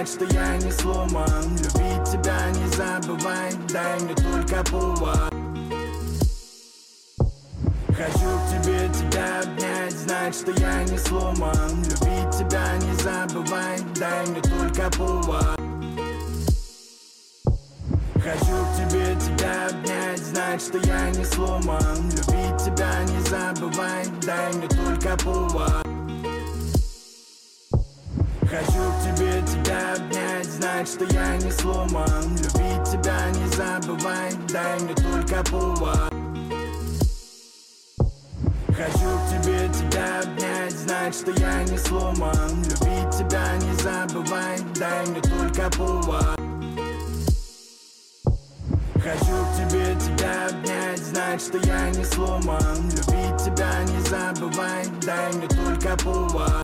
знать, что я не сломан. Любить тебя не забывай, дай мне только повод. Хочу к тебе тебя обнять, знать, что я не сломан. Любить тебя не забывай, дай мне только повод. Хочу к тебе тебя обнять, знать, что я не сломан. Любить тебя не забывай, дай мне только повод. Хочу к тебе тебя обнять, знать, что я не сломан. Любить тебя не забывай, дай мне только повод. Хочу к тебе тебя обнять, знать, что я не сломан. Любить тебя не забывай, дай мне только повод. Хочу к тебе тебя обнять, знать, что я не сломан. Любить тебя не забывай, дай мне только повод.